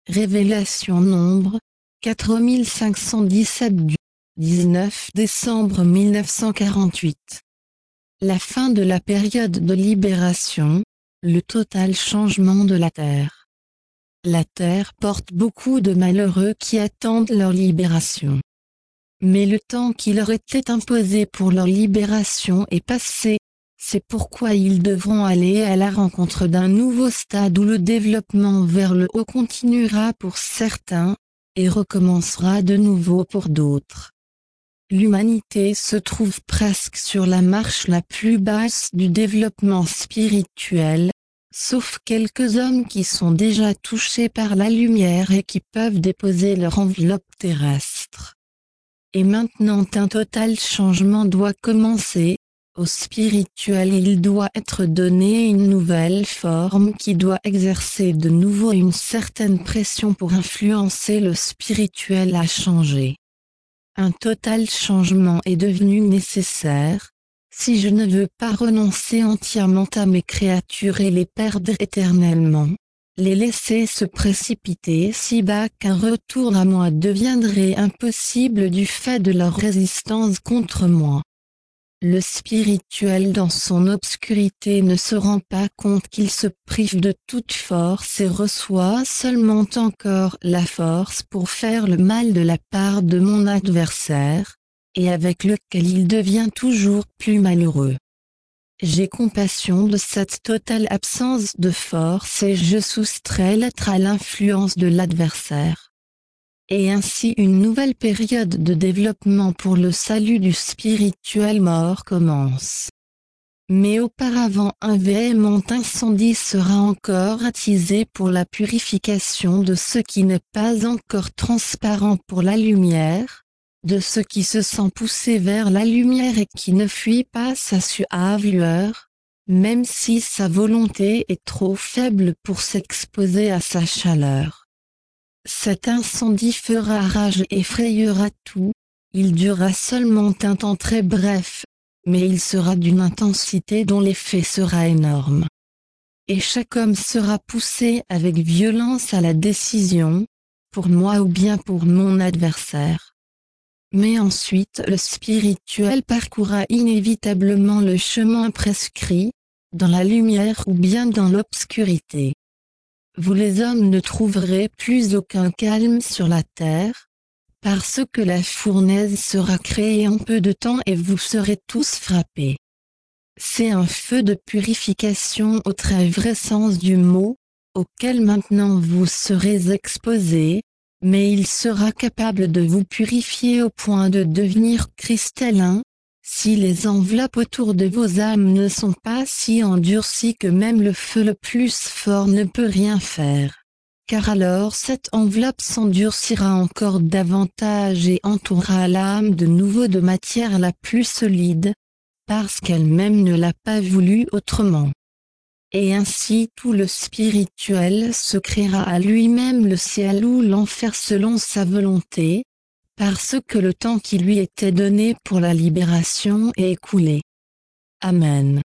Révélation Nombre 4517 du 19 décembre 1948. La fin de la période de libération, le total changement de la Terre. La Terre porte beaucoup de malheureux qui attendent leur libération. Mais le temps qui leur était imposé pour leur libération est passé, c'est pourquoi ils devront aller à la rencontre d'un nouveau stade où le développement vers le haut continuera pour certains, et recommencera de nouveau pour d'autres. L'humanité se trouve presque sur la marche la plus basse du développement spirituel, sauf quelques hommes qui sont déjà touchés par la lumière et qui peuvent déposer leur enveloppe terrestre. Et maintenant un total changement doit commencer. Au spirituel il doit être donné une nouvelle forme qui doit exercer de nouveau une certaine pression pour influencer le spirituel à changer. Un total changement est devenu nécessaire, si je ne veux pas renoncer entièrement à mes créatures et les perdre éternellement, les laisser se précipiter si bas qu'un retour à moi deviendrait impossible du fait de leur résistance contre moi. Le spirituel dans son obscurité ne se rend pas compte qu'il se prive de toute force et reçoit seulement encore la force pour faire le mal de la part de mon adversaire, et avec lequel il devient toujours plus malheureux. J'ai compassion de cette totale absence de force et je soustrais l'être à l'influence de l'adversaire. Et ainsi une nouvelle période de développement pour le salut du spirituel mort commence. Mais auparavant un véhément incendie sera encore attisé pour la purification de ce qui n'est pas encore transparent pour la lumière, de ce qui se sent poussé vers la lumière et qui ne fuit pas sa suave lueur, même si sa volonté est trop faible pour s'exposer à sa chaleur. Cet incendie fera rage et frayera tout, il durera seulement un temps très bref, mais il sera d'une intensité dont l'effet sera énorme. Et chaque homme sera poussé avec violence à la décision, pour moi ou bien pour mon adversaire. Mais ensuite le spirituel parcourra inévitablement le chemin prescrit, dans la lumière ou bien dans l'obscurité. Vous les hommes ne trouverez plus aucun calme sur la terre, parce que la fournaise sera créée en peu de temps et vous serez tous frappés. C'est un feu de purification au très vrai sens du mot, auquel maintenant vous serez exposés, mais il sera capable de vous purifier au point de devenir cristallin, si les enveloppes autour de vos âmes ne sont pas si endurcies que même le feu le plus fort ne peut rien faire. Car alors cette enveloppe s'endurcira encore davantage et entourera l'âme de nouveau de matière la plus solide, parce qu'elle-même ne l'a pas voulu autrement. Et ainsi tout le spirituel se créera à lui-même le ciel ou l'enfer selon sa volonté, parce que le temps qui lui était donné pour la libération est écoulé. Amen.